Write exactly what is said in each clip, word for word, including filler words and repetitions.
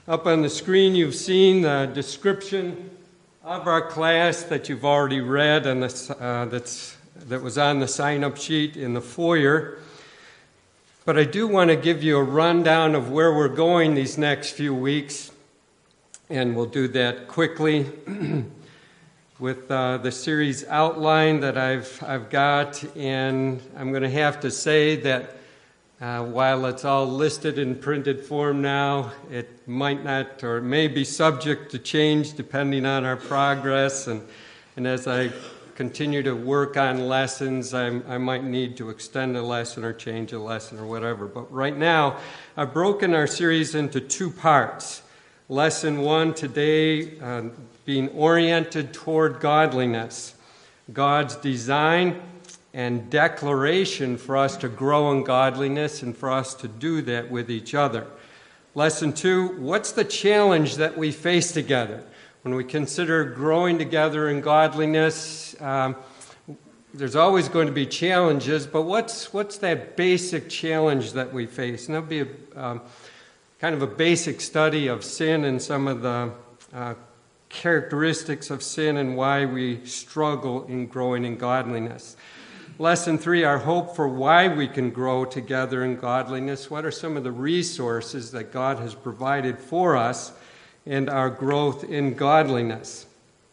Up on the screen, you've seen the description of our class that you've already read, and that's, uh, that's, that was on the sign-up sheet in the foyer. But I do want to give you a rundown of where we're going these next few weeks, and we'll do that quickly with uh, the series outline that I've I've got. And I'm going to have to say that Uh, while it's all listed in printed form now, it might not or may be subject to change depending on our progress. And, and as I continue to work on lessons, I'm, I might need to extend a lesson or change a lesson or whatever. But right now, I've broken our series into two parts. Lesson one today, uh, being oriented toward godliness, God's design and declaration for us to grow in godliness and for us to do that with each other. Lesson two, what's the challenge that we face together? When we consider growing together in godliness, um, there's always going to be challenges, but what's what's that basic challenge that we face? And that'll be a, um, kind of a basic study of sin and some of the uh, characteristics of sin and why we struggle in growing in godliness. Lesson three, our hope for why we can grow together in godliness. What are some of the resources that God has provided for us and our growth in godliness?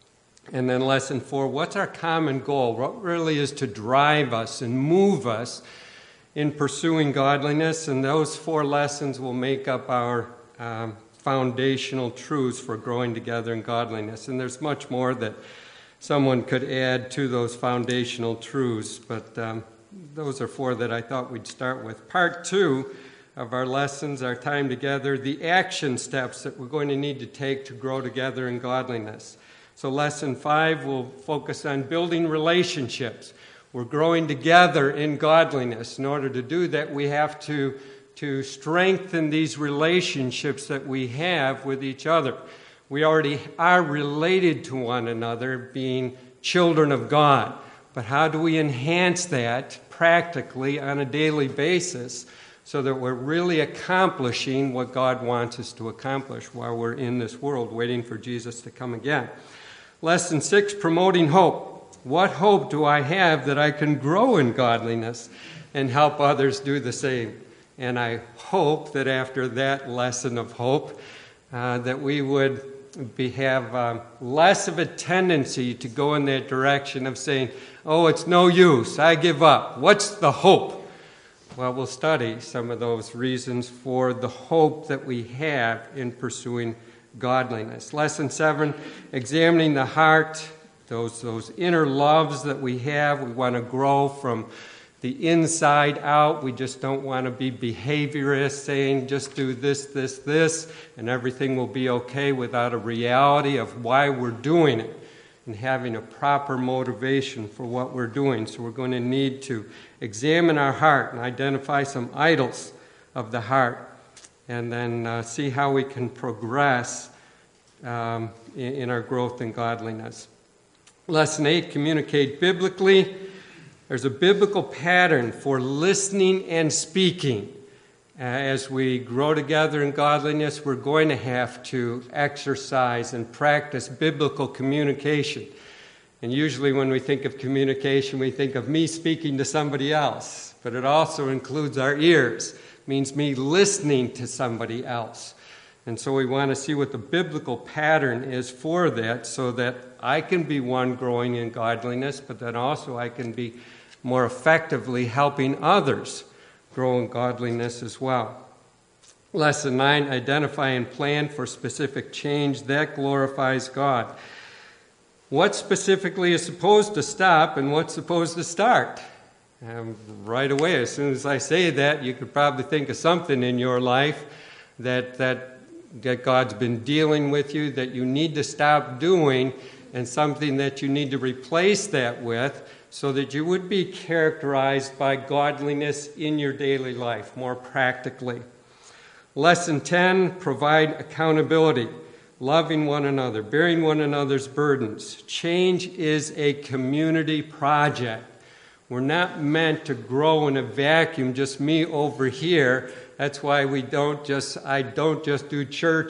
And then lesson four, what's our common goal? What really is to drive us and move us in pursuing godliness? And those four lessons will make up our um, foundational truths for growing together in godliness. And there's much more that someone could add to those foundational truths, but um, those are four that I thought we'd start with. Part two of our lessons, our time together, the action steps that we're going to need to take to grow together in godliness. So lesson five will focus on building relationships. We're growing together in godliness. In order to do that, we have to, to strengthen these relationships that we have with each other. We already are related to one another, being children of God. But how do we enhance that practically on a daily basis so that we're really accomplishing what God wants us to accomplish while we're in this world waiting for Jesus to come again? Lesson six, promoting hope. What hope do I have that I can grow in godliness and help others do the same? And I hope that after that lesson of hope, uh, that we would We have um, less of a tendency to go in that direction of saying, oh, it's no use, I give up. What's the hope? Well, we'll study some of those reasons for the hope that we have in pursuing godliness. Lesson seven, examining the heart, those, those inner loves that we have. We want to grow from the inside out. We just don't want to be behaviorists saying just do this, this, this, and everything will be okay without a reality of why we're doing it and having a proper motivation for what we're doing. So we're going to need to examine our heart and identify some idols of the heart and then uh, see how we can progress um, in, in our growth in godliness. Lesson eight, communicate biblically. There's a biblical pattern for listening and speaking. Uh, as we grow together in godliness, we're going to have to exercise and practice biblical communication. And usually when we think of communication, we think of me speaking to somebody else. But it also includes our ears. It means me listening to somebody else. And so we want to see what the biblical pattern is for that so that I can be one growing in godliness, but then also I can be more effectively helping others grow in godliness as well. Lesson nine, identify and plan for specific change that glorifies God. What specifically is supposed to stop and what's supposed to start? Um, right away, as soon as I say that, you could probably think of something in your life that, that, that God's been dealing with you, that you need to stop doing, and something that you need to replace that with, so that you would be characterized by godliness in your daily life, more practically. Lesson ten, provide accountability, loving one another, bearing one another's burdens. Change is a community project. We're not meant to grow in a vacuum, just me over here. That's why we don't just, I don't just do church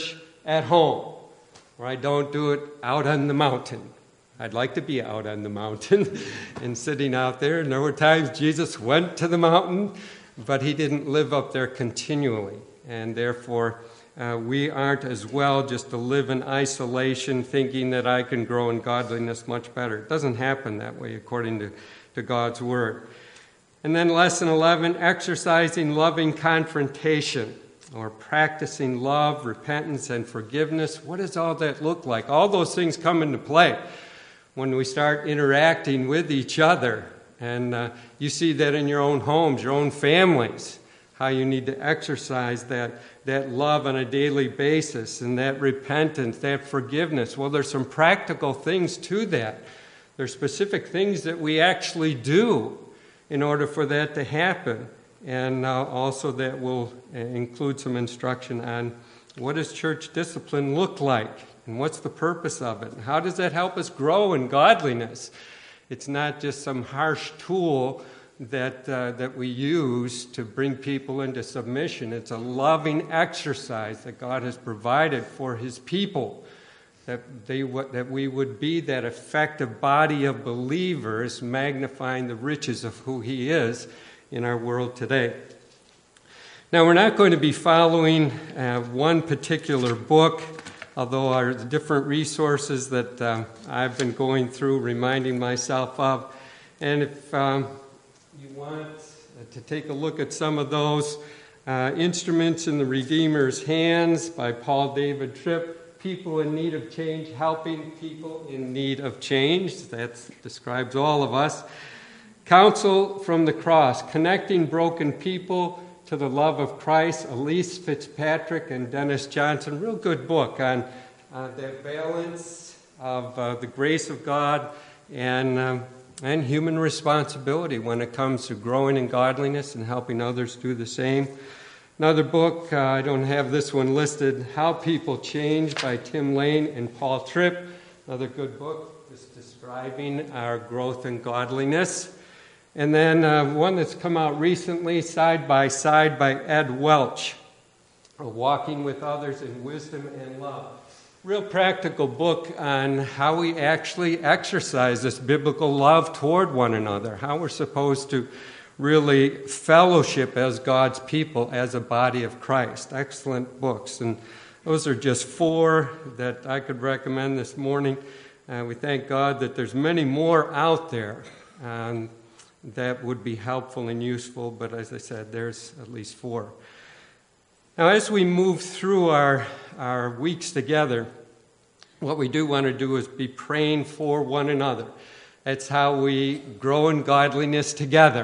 at home, or I don't do it out on the mountain. I'd like to be out on the mountain and sitting out there. And there were times Jesus went to the mountain, but he didn't live up there continually. And therefore, uh, we aren't as well just to live in isolation, thinking that I can grow in godliness much better. It doesn't happen that way according to, to God's word. And then lesson eleven, exercising loving confrontation, or practicing love, repentance, and forgiveness. What does all that look like? All those things come into play when we start interacting with each other. And uh, you see that in your own homes, your own families, how you need to exercise that, that love on a daily basis, and that repentance, that forgiveness. Well, there's some practical things to that. There's specific things that we actually do in order for that to happen. And uh, also that will include some instruction on what does church discipline look like, and what's the purpose of it, and how does that help us grow in godliness. It's not just some harsh tool that uh, that we use to bring people into submission. It's a loving exercise that God has provided for his people, that they that we would be that effective body of believers, magnifying the riches of who he is in our world today. Now, we're not going to be following uh, one particular book, although our different resources that um, I've been going through, reminding myself of. And if um, you want to take a look at some of those, uh, Instruments in the Redeemer's Hands by Paul David Tripp, People in Need of Change, Helping People in Need of Change. That describes all of us. Counsel from the Cross, Connecting Broken People to the Love of Christ, Elise Fitzpatrick and Dennis Johnson. Real good book on uh, that balance of uh, the grace of God and, um, and human responsibility when it comes to growing in godliness and helping others do the same. Another book, uh, I don't have this one listed, How People Change by Tim Lane and Paul Tripp. Another good book, just describing our growth in godliness. And then uh, one that's come out recently, Side by Side by Ed Welch, Walking with Others in Wisdom and Love. Real practical book on how we actually exercise this biblical love toward one another, how we're supposed to really fellowship as God's people, as a body of Christ. Excellent books. And those are just four that I could recommend this morning. Uh, we thank God that there's many more out there. Um, that would be helpful and useful, but as I said, there's at least four. Now, as we move through our, our weeks together, what we do want to do is be praying for one another. That's how we grow in godliness together.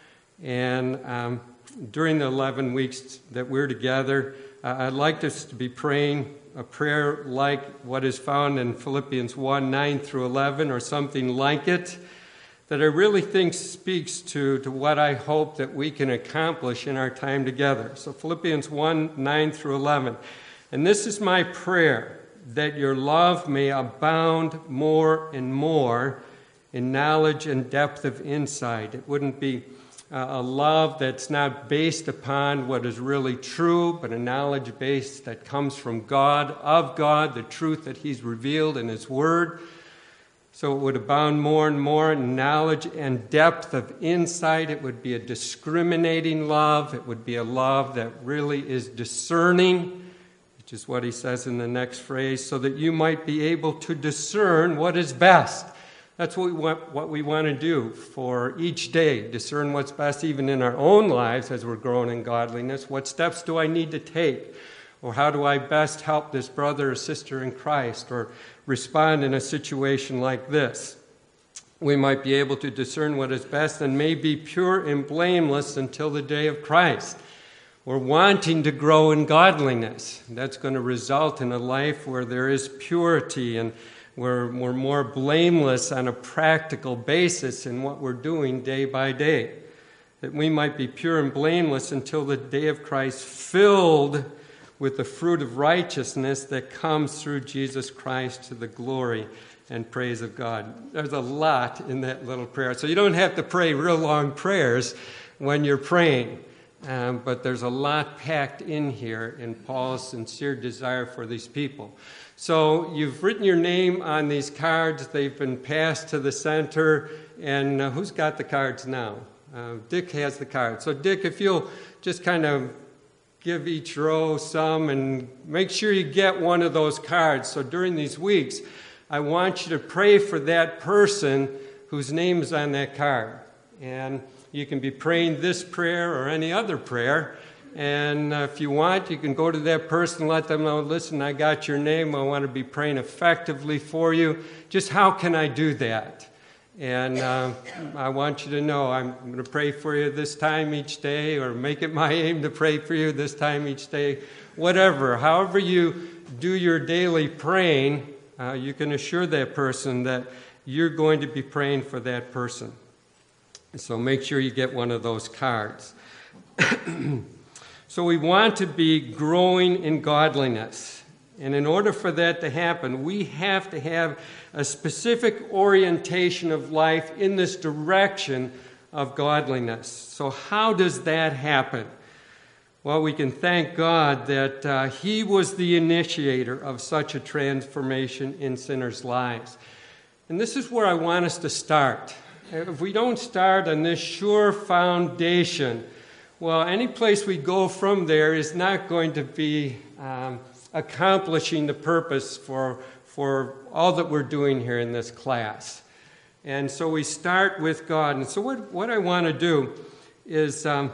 And um, during the eleven weeks that we're together, uh, I'd like us to be praying a prayer like what is found in Philippians one, nine through eleven, or something like it, that I really think speaks to, to what I hope that we can accomplish in our time together. So Philippians one, nine through eleven. And this is my prayer, that your love may abound more and more in knowledge and depth of insight. It wouldn't be uh, a love that's not based upon what is really true, but a knowledge base that comes from God, of God, the truth that he's revealed in his word. So it would abound more and more in knowledge and depth of insight. It would be a discriminating love. It would be a love that really is discerning, which is what he says in the next phrase, so that you might be able to discern what is best. That's what we want, what we want to do for each day, discern what's best even in our own lives as we're growing in godliness. What steps do I need to take? Or how do I best help this brother or sister in Christ, or respond in a situation like this? We might be able to discern what is best and may be pure and blameless until the day of Christ. We're wanting to grow in godliness. That's going to result in a life where there is purity and where we're more blameless on a practical basis in what we're doing day by day. That we might be pure and blameless until the day of Christ, filled with the fruit of righteousness that comes through Jesus Christ to the glory and praise of God. There's a lot in that little prayer. So you don't have to pray real long prayers when you're praying. um, but there's a lot packed in here in Paul's sincere desire for these people. So you've written your name on these cards. They've been passed to the center. And uh, who's got the cards now? Uh, Dick has the cards. So Dick, if you'll just kind of give each row some and make sure you get one of those cards. So during these weeks, I want you to pray for that person whose name is on that card. And you can be praying this prayer or any other prayer. And uh, if you want, you can go to that person, let them know, listen, I got your name. I want to be praying effectively for you. Just how can I do that? And uh, I want you to know I'm going to pray for you this time each day, or make it my aim to pray for you this time each day. Whatever, however you do your daily praying, uh, you can assure that person that you're going to be praying for that person. So make sure you get one of those cards. So we want to be growing in godliness. And in order for that to happen, we have to have a specific orientation of life in this direction of godliness. So how does that happen? Well, we can thank God that uh, He was the initiator of such a transformation in sinners' lives. And this is where I want us to start. If we don't start on this sure foundation, well, any place we go from there is not going to be um, accomplishing the purpose for, for all that we're doing here in this class. And so we start with God. And so what, what I want to do is um,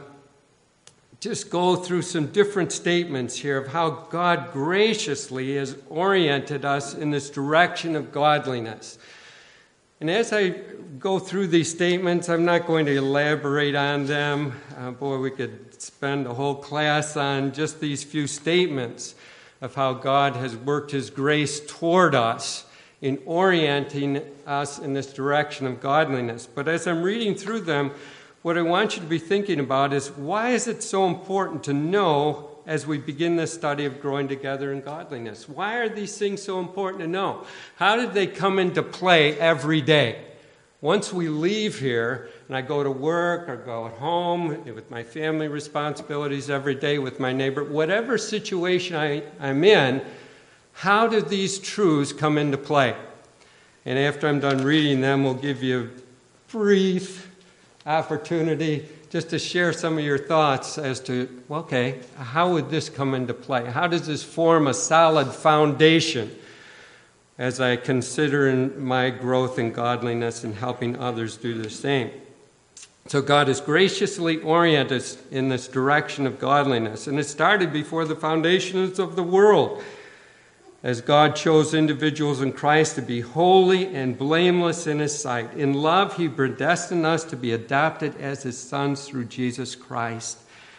just go through some different statements here of how God graciously has oriented us in this direction of godliness. And as I go through these statements, I'm not going to elaborate on them. Uh, boy, we could spend a whole class on just these few statements of how God has worked His grace toward us in orienting us in this direction of godliness. But as I'm reading through them, what I want you to be thinking about is, why is it so important to know as we begin this study of growing together in godliness? Why are these things so important to know? How did they come into play every day? Once we leave here, and I go to work or go at home with my family responsibilities every day with my neighbor, whatever situation I, I'm in, how do these truths come into play? And after I'm done reading them, we'll give you a brief opportunity just to share some of your thoughts as to, well, okay, how would this come into play? How does this form a solid foundation as I consider in my growth in godliness and helping others do the same? So God has graciously oriented us in this direction of godliness, and it started before the foundations of the world, as God chose individuals in Christ to be holy and blameless in His sight. In love, He predestined us to be adopted as His sons through Jesus Christ.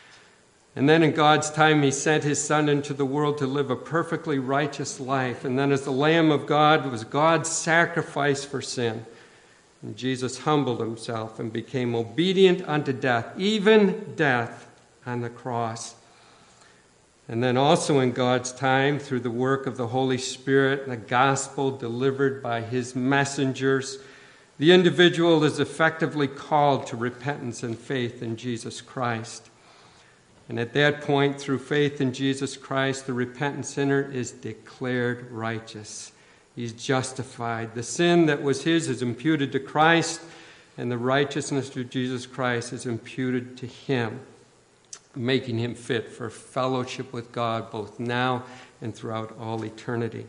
And then in God's time, He sent His Son into the world to live a perfectly righteous life. And then as the Lamb of God was God's sacrifice for sin. And Jesus humbled Himself and became obedient unto death, even death on the cross. And then also in God's time, through the work of the Holy Spirit and the gospel delivered by His messengers, the individual is effectively called to repentance and faith in Jesus Christ. And at that point, through faith in Jesus Christ, the repentant sinner is declared righteous. He's justified. The sin that was his is imputed to Christ, and the righteousness through Jesus Christ is imputed to him, making him fit for fellowship with God both now and throughout all eternity.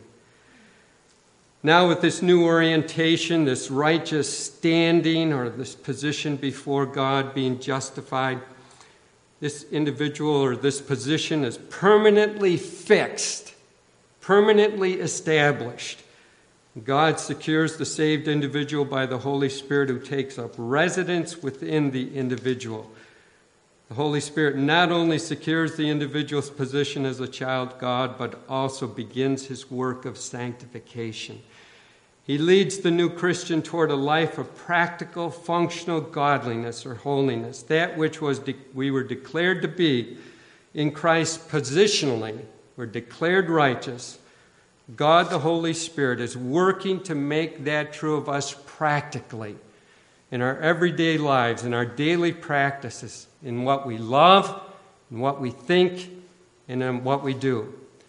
Now with this new orientation, this righteous standing or this position before God, being justified, this individual or this position is permanently fixed, permanently established. God secures the saved individual by the Holy Spirit, who takes up residence within the individual. The Holy Spirit not only secures the individual's position as a child of God, but also begins His work of sanctification. He leads the new Christian toward a life of practical, functional godliness or holiness, that which was de- we were declared to be in Christ positionally. We're declared righteous. God, the Holy Spirit, is working to make that true of us practically in our everyday lives, in our daily practices, in what we love in what we think and in what we do.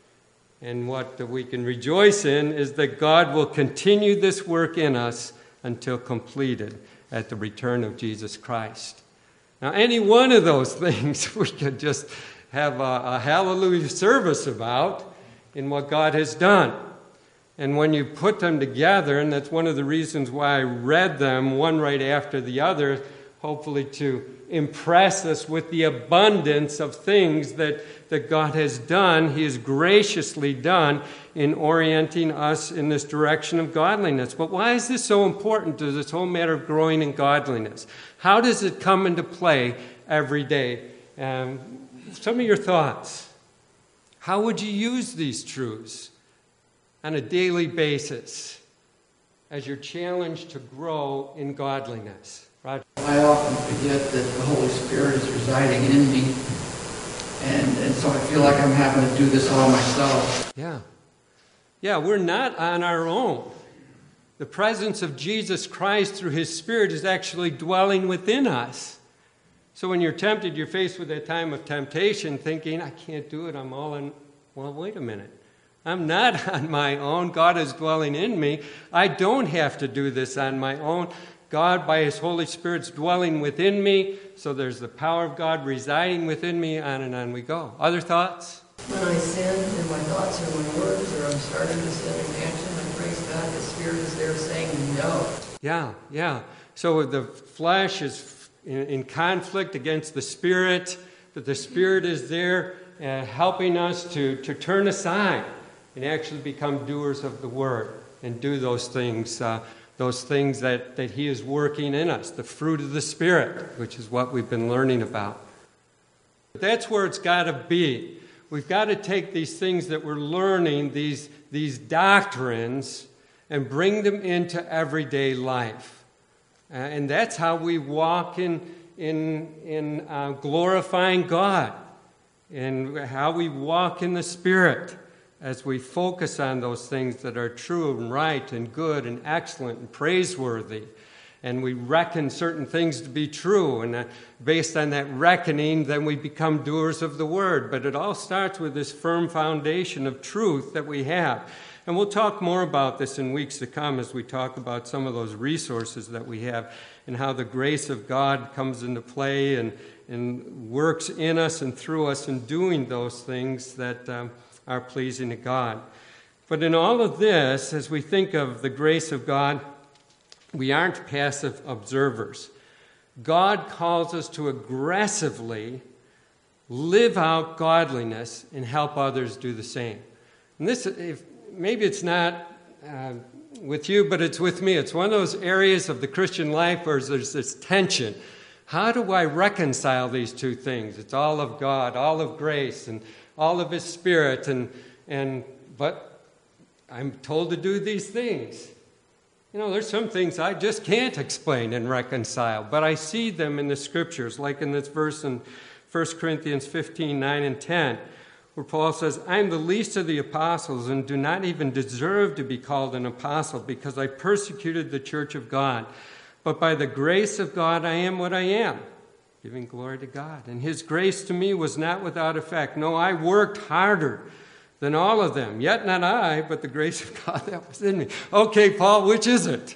And what we can rejoice in is that God will continue this work in us until completed at the return of Jesus Christ. Now, any one of those things we could just have a, a hallelujah service about in what God has done. And when you put them together, and that's one of the reasons why I read them one right after the other, hopefully to impress us with the abundance of things that, that God has done, He has graciously done in orienting us in this direction of godliness. But why is this so important to this whole matter of growing in godliness? How does it come into play every day? Um, some of your thoughts. How would you use these truths on a daily basis as you're challenged to grow in godliness? Roger? I often forget that the Holy Spirit is residing in me, and, and so I feel like I'm having to do this all myself. Yeah. Yeah, we're not on our own. The presence of Jesus Christ through His Spirit is actually dwelling within us. So when you're tempted, you're faced with that time of temptation, thinking, I can't do it, I'm all in. Well, wait a minute. I'm not on my own. God is dwelling in me. I don't have to do this on my own. God, by His Holy Spirit, is dwelling within me. So there's the power of God residing within me. On and on we go. Other thoughts? When I sin in my thoughts or my words, or I'm starting to sin in action, I praise God, the Spirit is there saying no. Yeah, yeah. So the flesh is in, in conflict against the Spirit, but the Spirit is there uh, helping us to, to turn aside and actually become doers of the Word and do those things, uh, those things that, that He is working in us, the fruit of the Spirit, which is what we've been learning about. But that's where it's got to be. We've got to take these things that we're learning, these, these doctrines, and bring them into everyday life. Uh, and that's how we walk in, in, in uh, glorifying God, and how we walk in the Spirit as we focus on those things that are true and right and good and excellent and praiseworthy. And we reckon certain things to be true, and uh, based on that reckoning, then we become doers of the Word. But it all starts with this firm foundation of truth that we have. And we'll talk more about this in weeks to come as we talk about some of those resources that we have and how the grace of God comes into play and, and works in us and through us in doing those things that um, are pleasing to God. But in all of this, as we think of the grace of God, we aren't passive observers. God calls us to aggressively live out godliness and help others do the same. And this, if, maybe it's not uh, with you, but it's with me. It's one of those areas of the Christian life where there's this tension. How do I reconcile these two things? It's all of God, all of grace, and all of His Spirit, and and but I'm told to do these things. You know, there's some things I just can't explain and reconcile, but I see them in the Scriptures, like in this verse in First Corinthians fifteen, nine and ten, where Paul says, I'm the least of the apostles and do not even deserve to be called an apostle because I persecuted the church of God. But by the grace of God, I am what I am, giving glory to God. And His grace to me was not without effect. No, I worked harder than all of them. Yet not I, but the grace of God that was in me. Okay, Paul, which is it?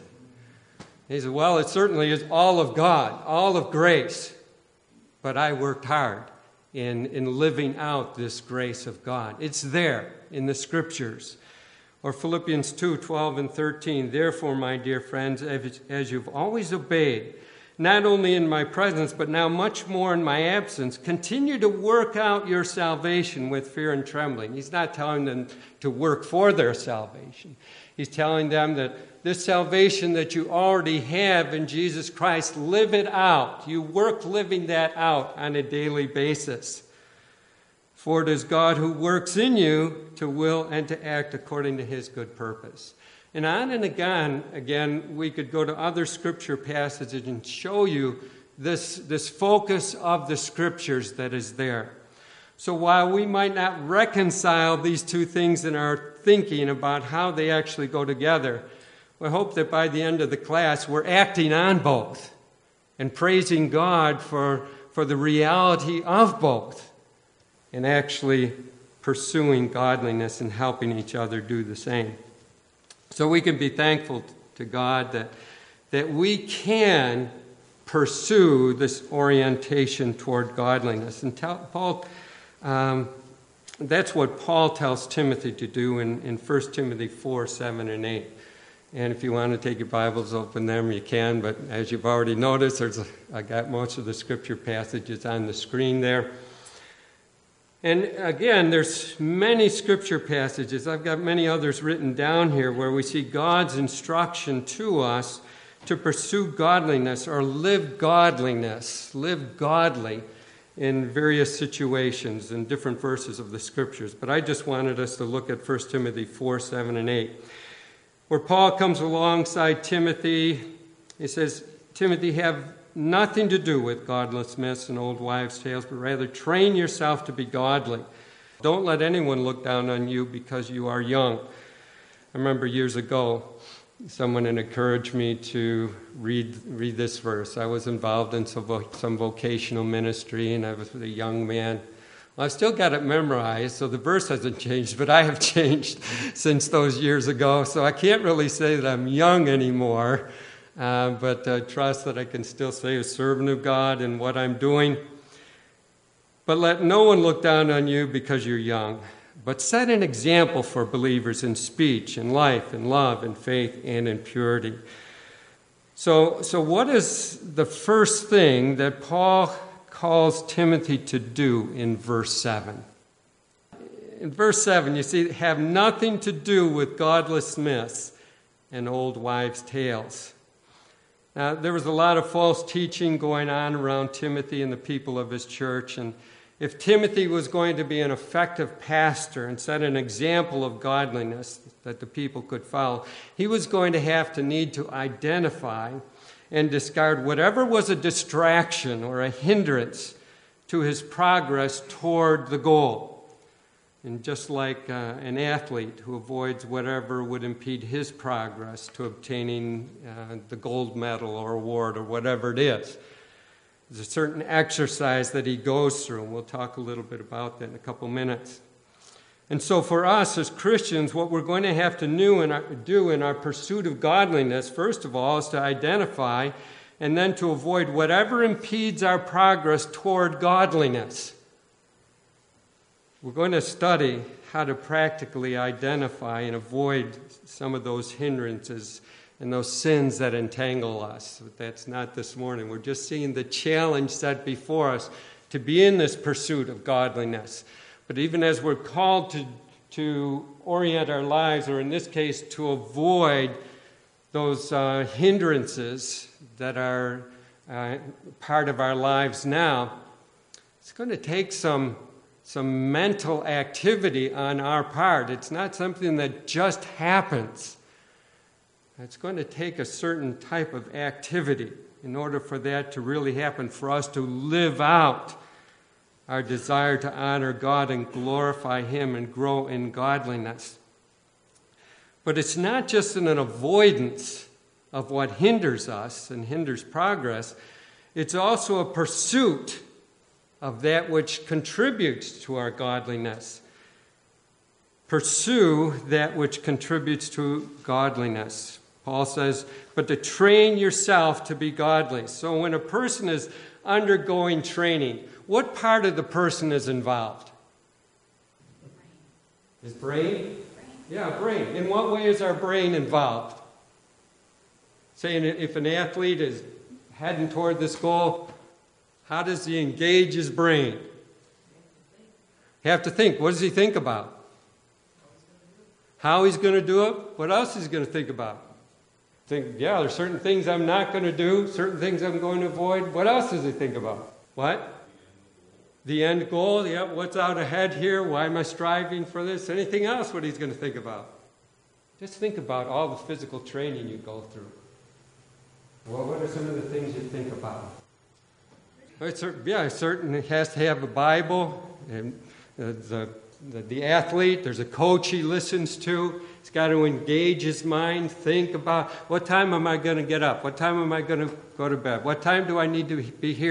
He said, well, it certainly is all of God, all of grace. But I worked hard in, in living out this grace of God. It's there in the Scriptures. Or Philippians two, twelve and thirteen, therefore, my dear friends, as, as you've always obeyed, not only in my presence, but now much more in my absence, continue to work out your salvation with fear and trembling. He's not telling them to work for their salvation. He's telling them that this salvation that you already have in Jesus Christ, live it out. You work living that out on a daily basis. For it is God who works in you to will and to act according to His good purpose. And on and again, again, we could go to other Scripture passages and show you this, this focus of the Scriptures that is there. So while we might not reconcile these two things in our thinking about how they actually go together, we hope that by the end of the class, we're acting on both and praising God for, for the reality of both and actually pursuing godliness and helping each other do the same. So we can be thankful to God that, that we can pursue this orientation toward godliness. And tell, Paul, um, that's what Paul tells Timothy to do in, in First Timothy four, seven, and eight. And if you want to take your Bibles, open them, you can. But as you've already noticed, there's a, I got most of the scripture passages on the screen there. And again, there's many scripture passages. I've got many others written down here where we see God's instruction to us to pursue godliness or live godliness, live godly in various situations in different verses of the scriptures. But I just wanted us to look at First Timothy four, seven, and eight, where Paul comes alongside Timothy. He says, Timothy, have nothing to do with godless myths and old wives' tales, but rather train yourself to be godly. Don't let anyone look down on you because you are young. I remember years ago, someone had encouraged me to read read this verse. I was involved in some, vo- some vocational ministry, and I was a young man. Well, I've still got it memorized, so the verse hasn't changed, but I have changed since those years ago, so I can't really say that I'm young anymore. Uh, but uh, trust that I can still say a servant of God in what I'm doing. But let no one look down on you because you're young, but set an example for believers in speech, in life, in love, in faith, and in purity. So, so what is the first thing that Paul calls Timothy to do in verse seven? In verse seven, you see, have nothing to do with godless myths and old wives' tales. Now, there was a lot of false teaching going on around Timothy and the people of his church, and if Timothy was going to be an effective pastor and set an example of godliness that the people could follow, he was going to have to need to identify and discard whatever was a distraction or a hindrance to his progress toward the goal. And just like uh, an athlete who avoids whatever would impede his progress to obtaining uh, the gold medal or award or whatever it is, there's a certain exercise that he goes through, and we'll talk a little bit about that in a couple minutes. And so for us as Christians, what we're going to have to do in our, do in our pursuit of godliness, first of all, is to identify and then to avoid whatever impedes our progress toward godliness. We're going to study how to practically identify and avoid some of those hindrances and those sins that entangle us. But that's not this morning. We're just seeing the challenge set before us to be in this pursuit of godliness. But even as we're called to, to orient our lives, or in this case, to avoid those uh, hindrances that are uh, part of our lives now, it's going to take some some mental activity on our part. It's not something that just happens. It's going to take a certain type of activity in order for that to really happen, for us to live out our desire to honor God and glorify Him and grow in godliness. But it's not just an avoidance of what hinders us and hinders progress. It's also a pursuit of that which contributes to our godliness. Pursue that which contributes to godliness. Paul says, but to train yourself to be godly. So when a person is undergoing training, what part of the person is involved? His brain? Brain. Yeah, brain. In what way is our brain involved? Saying if an athlete is heading toward this goal, how does he engage his brain? You have to think. What does he think about? How he's going to do it? What else is he going to think about? Think, yeah, there's certain things I'm not going to do, certain things I'm going to avoid. What else does he think about? What? The end goal. Yeah, what's out ahead here? Why am I striving for this? Anything else what he's going to think about? Just think about all the physical training you go through. Well, what are some of the things you think about? Yeah, certainly has to have a Bible, and the, the, the athlete, there's a coach he listens to. He's got to engage his mind, think about what time am I going to get up? What time am I going to go to bed? What time do I need to be here?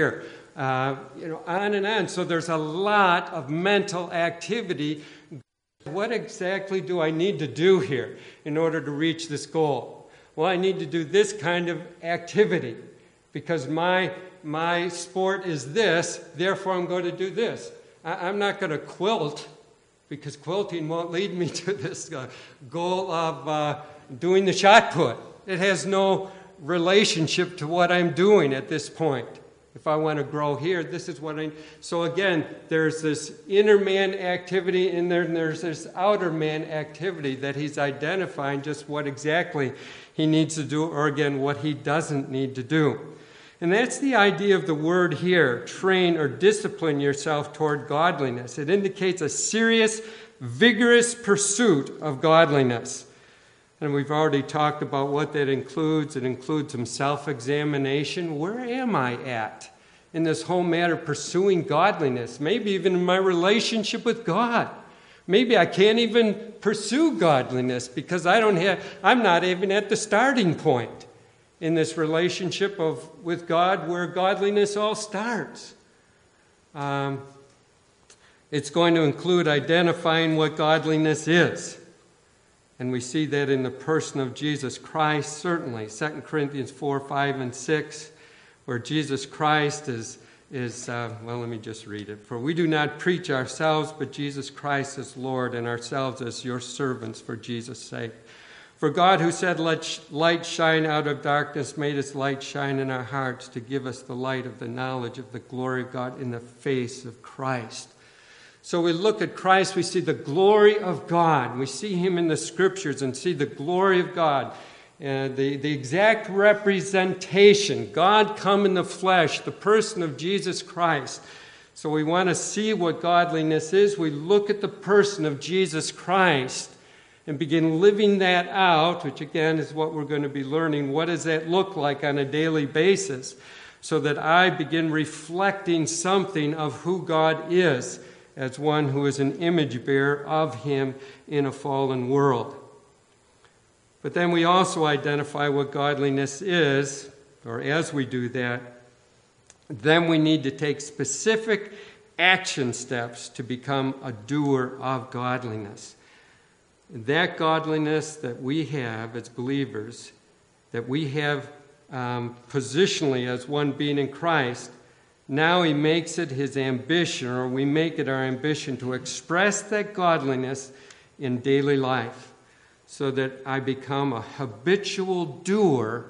uh, you know, on and on. So there's a lot of mental activity. What exactly do I need to do here in order to reach this goal? Well, I need to do this kind of activity because my my sport is this, therefore I'm going to do this. I, I'm not going to quilt because quilting won't lead me to this uh, goal of uh, doing the shot put. It has no relationship to what I'm doing at this point. If I want to grow here, this is what I... So again, there's this inner man activity and there, and there's this outer man activity that he's identifying just what exactly he needs to do, or again, what he doesn't need to do. And that's the idea of the word here, train or discipline yourself toward godliness. It indicates a serious, vigorous pursuit of godliness. And we've already talked about what that includes. It includes some self-examination. Where am I at in this whole matter of pursuing godliness? Maybe even in my relationship with God. Maybe I can't even pursue godliness because I don't have, I'm not even at the starting point in this relationship of with God where godliness all starts. Um, it's going to include identifying what godliness is. And we see that in the person of Jesus Christ, certainly. Second Corinthians four, five, and six, where Jesus Christ is, is uh, well, let me just read it. For we do not preach ourselves, but Jesus Christ as Lord, and ourselves as your servants for Jesus' sake. For God, who said, let light shine out of darkness, made his light shine in our hearts to give us the light of the knowledge of the glory of God in the face of Christ. So we look at Christ, we see the glory of God. We see him in the scriptures and see the glory of God. Uh, the, the exact representation, God come in the flesh, the person of Jesus Christ. So we want to see what godliness is. We look at the person of Jesus Christ and begin living that out, which again is what we're going to be learning. What does that look like on a daily basis? So that I begin reflecting something of who God is, as one who is an image bearer of him in a fallen world. But then we also identify what godliness is, or as we do that, then we need to take specific action steps to become a doer of godliness. That godliness that we have as believers, that we have um, positionally as one being in Christ, now he makes it his ambition, or we make it our ambition, to express that godliness in daily life so that I become a habitual doer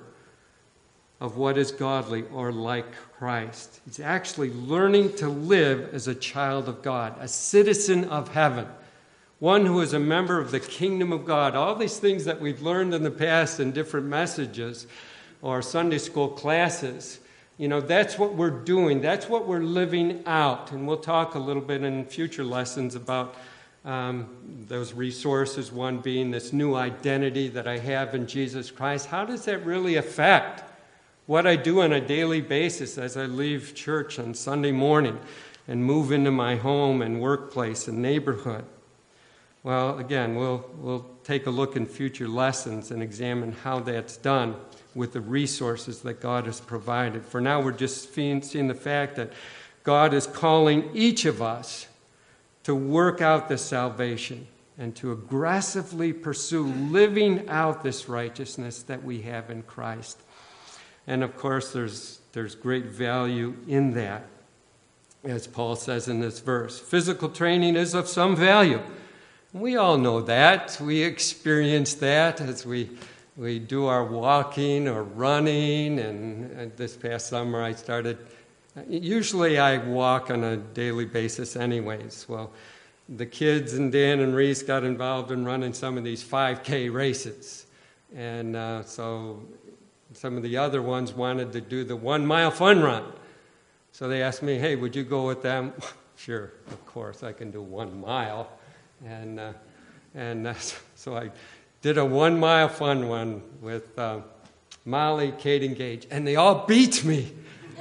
of what is godly or like Christ. He's actually learning to live as a child of God, a citizen of heaven, one who is a member of the kingdom of God. All these things that we've learned in the past in different messages or Sunday school classes, you know, that's what we're doing. That's what we're living out. And we'll talk a little bit in future lessons about um, those resources, one being this new identity that I have in Jesus Christ. How does that really affect what I do on a daily basis as I leave church on Sunday morning and move into my home and workplace and neighborhood? Well, again, we'll, we'll take a look in future lessons and examine how that's done with the resources that God has provided. For now, we're just seeing the fact that God is calling each of us to work out this salvation and to aggressively pursue living out this righteousness that we have in Christ. And of course, there's, there's great value in that, as Paul says in this verse. Physical training is of some value. We all know that. We experience that as we We do our walking or running, and, and this past summer I started, usually I walk on a daily basis anyways. Well, the kids and Dan and Reese got involved in running some of these five K races. And uh, so some of the other ones wanted to do the one-mile fun run. So they asked me, hey, would you go with them? Sure, of course, I can do one mile. And, uh, and uh, so I did a one-mile fun one with uh, Molly, Kate, and Gage, and they all beat me.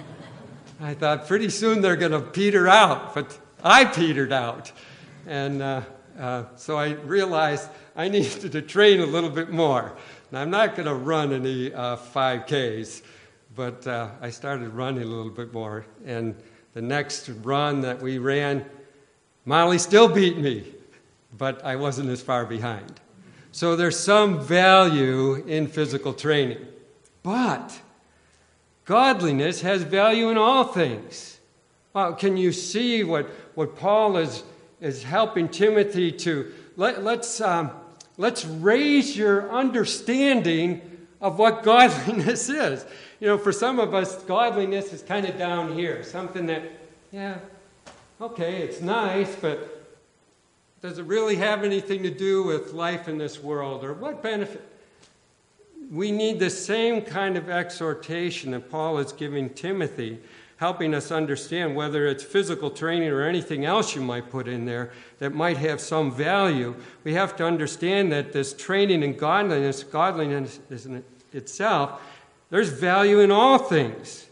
I thought pretty soon they're going to peter out, but I petered out. And uh, uh, so I realized I needed to train a little bit more. Now, I'm not going to run any uh, five Ks, but uh, I started running a little bit more. And the next run that we ran, Molly still beat me, but I wasn't as far behind. So there's some value in physical training. But godliness has value in all things. Well, can you see what, what Paul is, is helping Timothy to? Let, let's, um, let's raise your understanding of what godliness is. You know, for some of us, godliness is kind of down here. Something that, yeah, okay, it's nice, but does it really have anything to do with life in this world? Or what benefit? We need the same kind of exhortation that Paul is giving Timothy, helping us understand whether it's physical training or anything else you might put in there that might have some value. We have to understand that this training in godliness, godliness is in itself, there's value in all things.